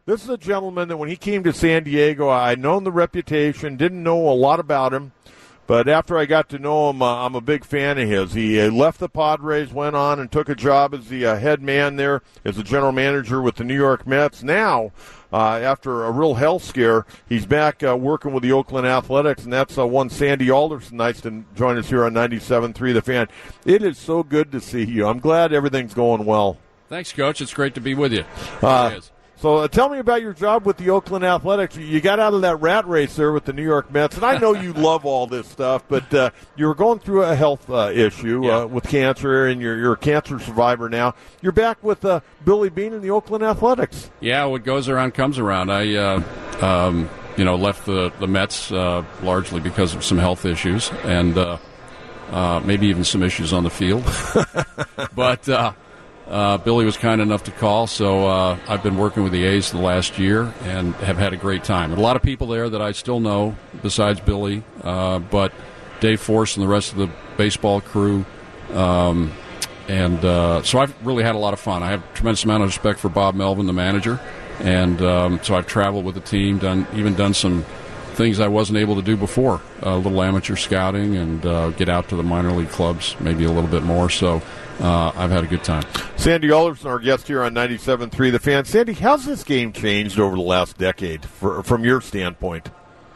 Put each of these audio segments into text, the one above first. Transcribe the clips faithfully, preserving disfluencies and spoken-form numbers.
this is a gentleman that when he came to San Diego, I'd known the reputation, didn't know a lot about him. But after I got to know him, uh, I'm a big fan of his. He uh, left the Padres, went on and took a job as the uh, head man there, as the general manager with the New York Mets. Now, uh, after a real health scare, he's back uh, working with the Oakland Athletics, and that's uh, one Sandy Alderson. Nice to join us here on ninety-seven point three The Fan. It is so good to see you. I'm glad everything's going well. Thanks, Coach. It's great to be with you. Uh, it is. So uh, tell me about your job with the Oakland Athletics. You got out of that rat race there with the New York Mets, and I know you love all this stuff, but uh, you were going through a health uh, issue yeah. uh, with cancer, and you're, you're a cancer survivor now. You're back with uh, Billy Beane and the Oakland Athletics. Yeah, what goes around comes around. I, uh, um, you know, left the, the Mets uh, largely because of some health issues and uh, uh, maybe even some issues on the field. but uh Uh, Billy was kind enough to call, so uh, I've been working with the A's the last year and have had a great time. And a lot of people there that I still know besides Billy, uh, but Dave Force and the rest of the baseball crew. Um, and uh, so I've really had a lot of fun. I have a tremendous amount of respect for Bob Melvin, the manager. And um, so I've traveled with the team, done even done some things I wasn't able to do before, a little amateur scouting and uh, get out to the minor league clubs maybe a little bit more. So uh, I've had a good time. Sandy Alderson, our guest here on ninety-seven point three The Fan. Sandy, how's this game changed over the last decade for, from your standpoint?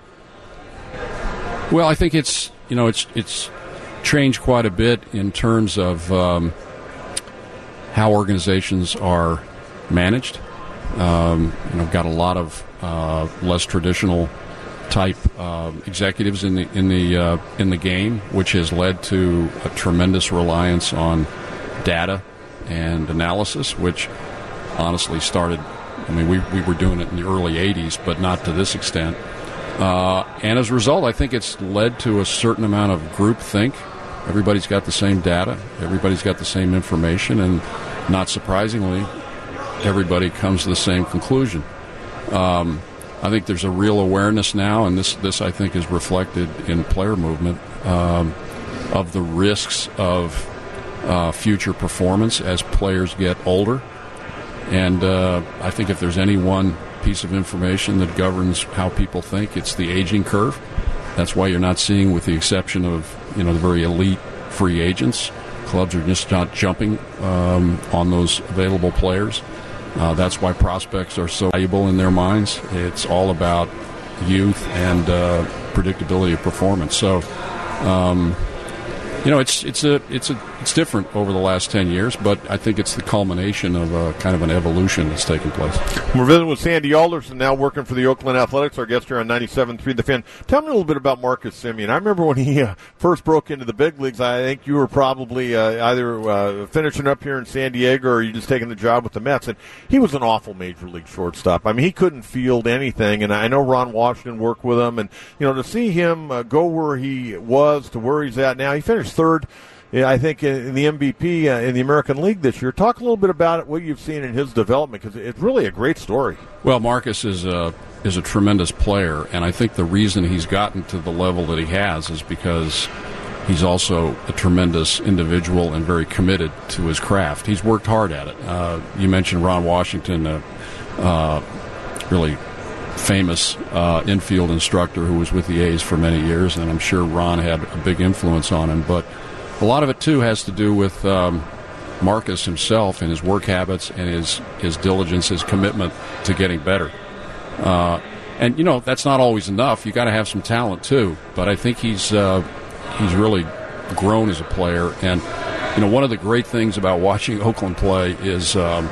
Well, I think it's, you know, it's it's changed quite a bit in terms of um, how organizations are managed. Um, you know, got a lot of uh, less traditional type uh, executives in the in the uh, in the game, which has led to a tremendous reliance on data and analysis, which honestly started. I mean, we we were doing it in the early eighties, but not to this extent. Uh, and as a result, I think it's led to a certain amount of groupthink. Everybody's got the same data, everybody's got the same information, and not surprisingly, everybody comes to the same conclusion. Um, I think there's a real awareness now, and this, this I think is reflected in player movement, um, of the risks of uh, future performance as players get older. And uh, I think if there's any one piece of information that governs how people think, it's the aging curve. That's why you're not seeing, with the exception of, you know, the very elite free agents, clubs are just not jumping um, on those available players. Uh, that's why prospects are so valuable in their minds. It's all about youth and uh, predictability of performance. So, um, you know, it's it's a it's a it's different over the last ten years, but I think it's the culmination of a kind of an evolution that's taken place. We're visiting with Sandy Alderson, now working for the Oakland Athletics, our guest here on ninety-seven point three The Fan. Tell me a little bit about Marcus Semien. I remember when he uh, first broke into the big leagues, I think you were probably uh, either uh, finishing up here in San Diego or you just taking the job with the Mets, and he was an awful major league shortstop. I mean, he couldn't field anything, and I know Ron Washington worked with him, and, you know, to see him uh, go where he was to where he's at now, he finished third, yeah, I think, in the M V P uh, in the American League this year. Talk a little bit about it, what you've seen in his development, because it's really a great story. Well, Marcus is a is a tremendous player, and I think the reason he's gotten to the level that he has is because he's also a tremendous individual and very committed to his craft. He's worked hard at it. Uh, you mentioned Ron Washington, a uh, really famous uh, infield instructor who was with the A's for many years, and I'm sure Ron had a big influence on him. But a lot of it, too, has to do with um, Marcus himself and his work habits and his, his diligence, his commitment to getting better. Uh, and, you know, that's not always enough. You got to have some talent, too. But I think he's uh, he's really grown as a player. And, you know, one of the great things about watching Oakland play is um,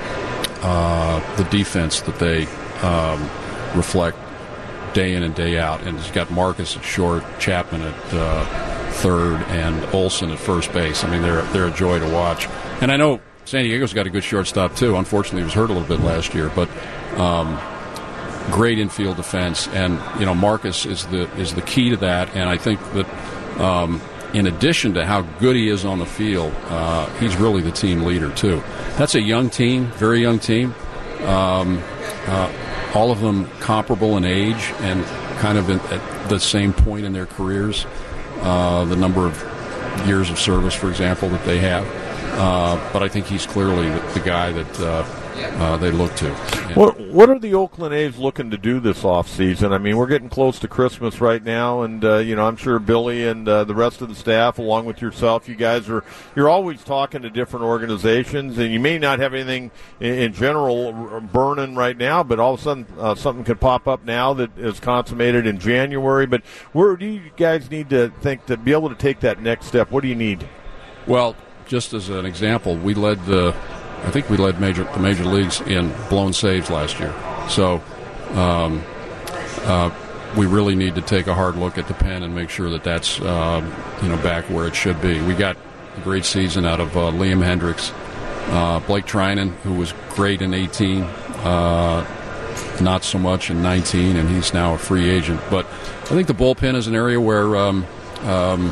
uh, the defense that they um, reflect day in and day out. And it's got Marcus at short, Chapman at uh, third, and Olsen at first base. I mean, they're they're a joy to watch. And I know San Diego's got a good shortstop too. Unfortunately, he was hurt a little bit last year, but um, great infield defense. And you know, Marcus is the is the key to that. And I think that um, in addition to how good he is on the field, uh, he's really the team leader too. That's a young team, very young team. Um, uh, all of them comparable in age and kind of in, at the same point in their careers. Uh, the number of years of service, for example, that they have. Uh, but I think he's clearly the, the guy that uh, uh, they look to. And what What are the Oakland A's looking to do this offseason? I mean, we're getting close to Christmas right now, and uh, you know, I'm sure Billy and uh, the rest of the staff, along with yourself, you guys are you're always talking to different organizations, and you may not have anything in, in general burning right now, but all of a sudden uh, something could pop up now that is consummated in January. But where do you guys need to think to be able to take that next step? What do you need? Well, just as an example, we led the, I think we led major the major leagues in blown saves last year. So um, uh, we really need to take a hard look at the pen and make sure that that's uh, you know back where it should be. We got a great season out of uh, Liam Hendriks, uh, Blake Trinan, who was great in eighteen, uh, not so much in nineteen, and he's now a free agent. But I think the bullpen is an area where um, um,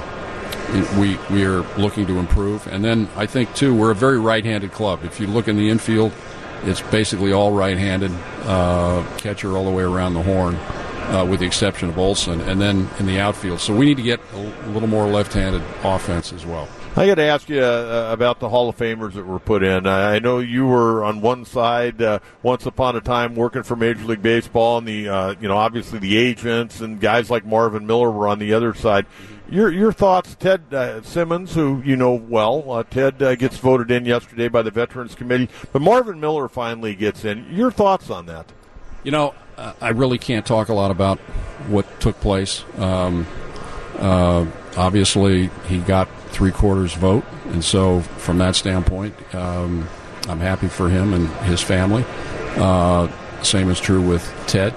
we we are looking to improve. And then I think, too, we're a very right-handed club. If you look in the infield, it's basically all right-handed, uh, catcher all the way around the horn, uh, with the exception of Olson, and then in the outfield. So we need to get a little more left-handed offense as well. I got to ask you uh, about the Hall of Famers that were put in. I know you were on one side uh, once upon a time working for Major League Baseball, and the uh, you know obviously the agents and guys like Marvin Miller were on the other side. Your your thoughts, Ted uh, Simmons, who you know well. Uh, Ted uh, gets voted in yesterday by the Veterans Committee, but Marvin Miller finally gets in. Your thoughts on that? You know, uh, I really can't talk a lot about what took place. Um, uh, obviously, he got three-quarters vote, and so from that standpoint, um, I'm happy for him and his family. Uh, same is true with Ted.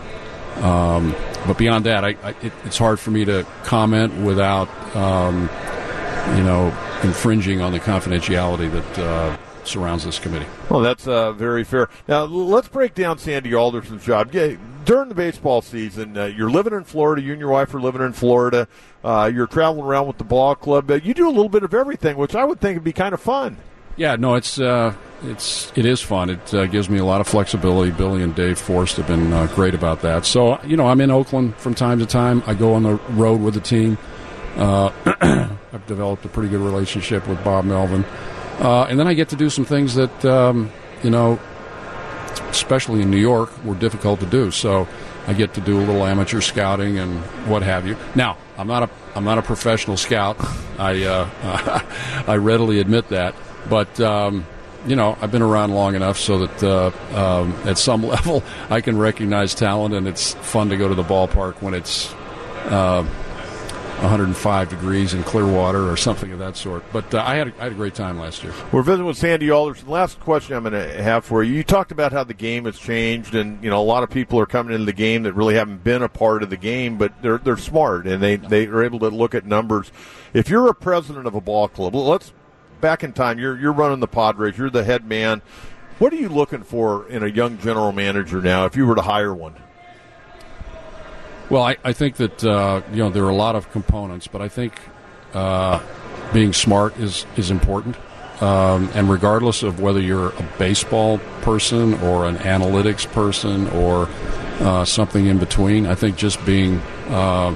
Um, but beyond that, I, I, it, it's hard for me to comment without, um, you know, infringing on the confidentiality that uh, surrounds this committee. Well, that's uh, very fair. Now, let's break down Sandy Alderson's job. Yeah, during the baseball season, uh, you're living in Florida. You and your wife are living in Florida. Uh, you're traveling around with the ball club. Uh, you do a little bit of everything, which I would think would be kind of fun. Yeah, no, it's uh, it's it is fun. It uh, gives me a lot of flexibility. Billy and Dave Forst have been uh, great about that. So, you know, I'm in Oakland from time to time. I go on the road with the team. Uh, I've developed a pretty good relationship with Bob Melvin. Uh, and then I get to do some things that, um, you know, especially in New York, were difficult to do. So I get to do a little amateur scouting and what have you. Now, I'm not a I'm not a professional scout. I uh, I readily admit that. But, um, you know, I've been around long enough so that uh, um, at some level I can recognize talent, and it's fun to go to the ballpark when it's uh, one hundred five degrees in Clearwater or something of that sort. But uh, I, had a, I had a great time last year. We're visiting with Sandy Alderson. Last question I'm going to have for you. You talked about how the game has changed, and, you know, a lot of people are coming into the game that really haven't been a part of the game, but they're they're smart, and they, they are able to look at numbers. If you're a president of a ball club, let's back in time, you're you're running the Padres, you're the head man. What are you looking for in a young general manager now if you were to hire one? Well, I, I think that uh, you know there are a lot of components, but I think uh, being smart is is important. Um, and regardless of whether you're a baseball person or an analytics person or uh, something in between, I think just being uh,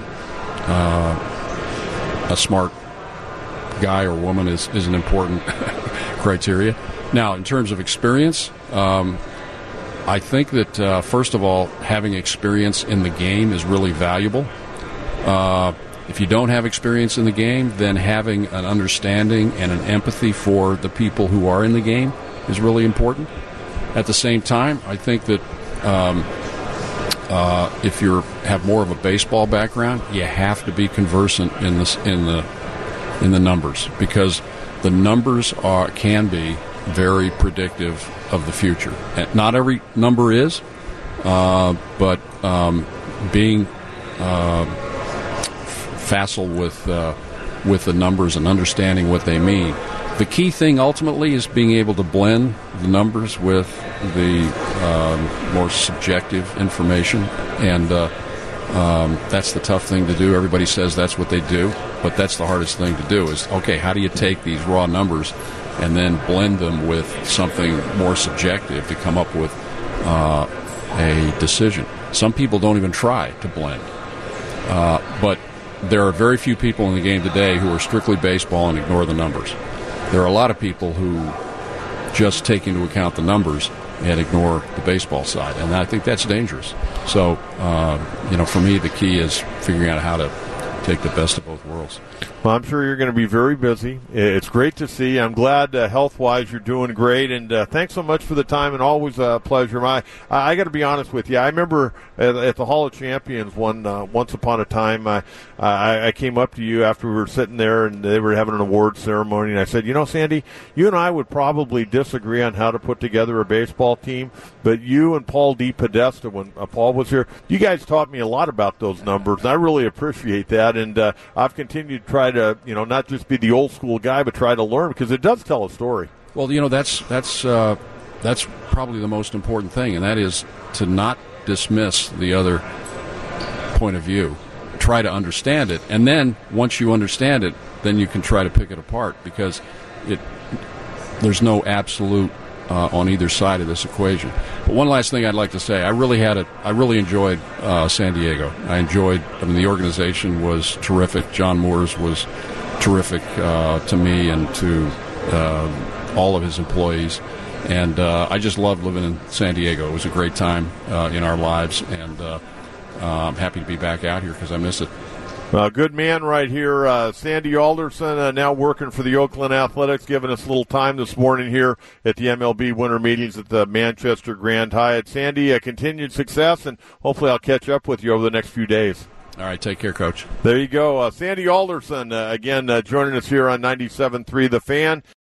uh, a smart guy or woman is, is an important criteria. Now, in terms of experience, um, I think that, uh, first of all, having experience in the game is really valuable. Uh, if you don't have experience in the game, then having an understanding and an empathy for the people who are in the game is really important. At the same time, I think that um, uh, if you have more of a baseball background, you have to be conversant in this in the in the numbers, because the numbers are can be very predictive of the future. And not every number is, uh, but um, being uh, facile with uh, with the numbers and understanding what they mean. The key thing ultimately is being able to blend the numbers with the um, more subjective information, and uh, um, that's the tough thing to do. Everybody says that's what they do, but that's the hardest thing to do is, okay, how do you take these raw numbers and then blend them with something more subjective to come up with uh, a decision? Some people don't even try to blend, uh, but there are very few people in the game today who are strictly baseball and ignore the numbers. There are a lot of people who just take into account the numbers and ignore the baseball side, and I think that's dangerous. So, uh, you know, for me, the key is figuring out how to take the best of both worlds. Well, I'm sure you're going to be very busy. It's great to see. I'm glad uh, health-wise you're doing great, and uh, thanks so much for the time, and always a pleasure. My, I, I got to be honest with you. I remember at, at the Hall of Champions one uh, once upon a time, I, I I came up to you after we were sitting there, and they were having an award ceremony, and I said, you know, Sandy, you and I would probably disagree on how to put together a baseball team, but you and Paul DePodesta, when uh, Paul was here, you guys taught me a lot about those numbers, and I really appreciate that, and uh, I've continued to try to, you know, not just be the old school guy, but try to learn, because it does tell a story. Well, you know, that's that's uh, that's probably the most important thing, and that is to not dismiss the other point of view. Try to understand it, and then once you understand it, then you can try to pick it apart, because it there's no absolute uh, on either side of this equation. But one last thing I'd like to say, I really had a, I really enjoyed uh, San Diego. I enjoyed, I mean, the organization was terrific. John Moores was terrific uh, to me and to uh, all of his employees. And uh, I just loved living in San Diego. It was a great time uh, in our lives, and uh, uh, I'm happy to be back out here because I miss it. Uh, good man right here, uh, Sandy Alderson, uh, now working for the Oakland Athletics, giving us a little time this morning here at the M L B winter meetings at the Manchester Grand Hyatt. Sandy, uh, continued success, and hopefully I'll catch up with you over the next few days. All right, take care, Coach. There you go. Uh, Sandy Alderson, uh, again, uh, joining us here on ninety-seven point three The Fan.